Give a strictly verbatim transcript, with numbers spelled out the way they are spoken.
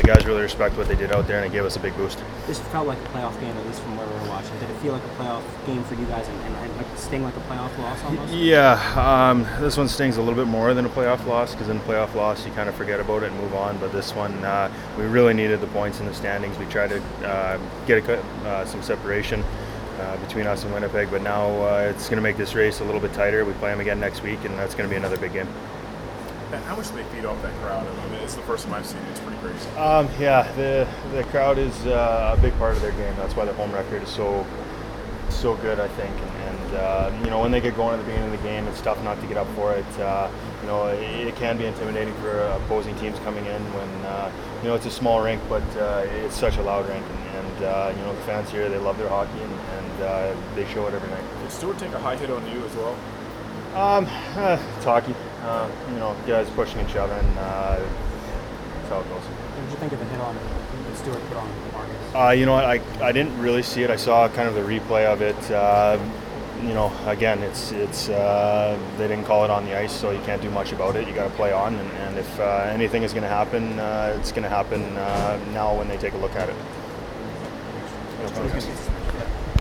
guys really respect what they did out there, and it gave us a big boost. This felt like a playoff game, at least from where we were watching. Did it feel like a playoff game for you guys, and, and, and like sting like a playoff loss almost? Yeah, um, this one stings a little bit more than a playoff loss, because in a playoff loss you kind of forget about it and move on. But this one, uh, we really needed the points in the standings. We tried to uh, get a, uh, some separation uh, between us and Winnipeg, but now uh, it's going to make this race a little bit tighter. We play them again next week, and that's going to be another big game. And how much do they feed off that crowd? I mean, it's the first time I've seen it. It's pretty crazy. Um, yeah, the the crowd is uh, a big part of their game. That's why their home record is so so good, I think. And, and uh, you know, when they get going at the beginning of the game, it's tough not to get up for it. Uh, you know, it, it can be intimidating for opposing teams coming in when uh, you know it's a small rink, but uh, it's such a loud rink. And, and uh, you know, the fans here, they love their hockey, and, and uh, they show it every night. Did Stewart take a high hit on you as well? Um, uh, it's hockey. Uh, you know, guys pushing and shoving. Uh, that's how it goes. What did you think of the hit on that Stewart put on Marcus? Uh, you know what? I, I didn't really see it. I saw kind of the replay of it. Uh, you know, again, it's it's uh, they didn't call it on the ice, so you can't do much about it. You got to play on, and, and if uh, anything is going to happen, uh, it's going to happen uh, now when they take a look at it. Okay.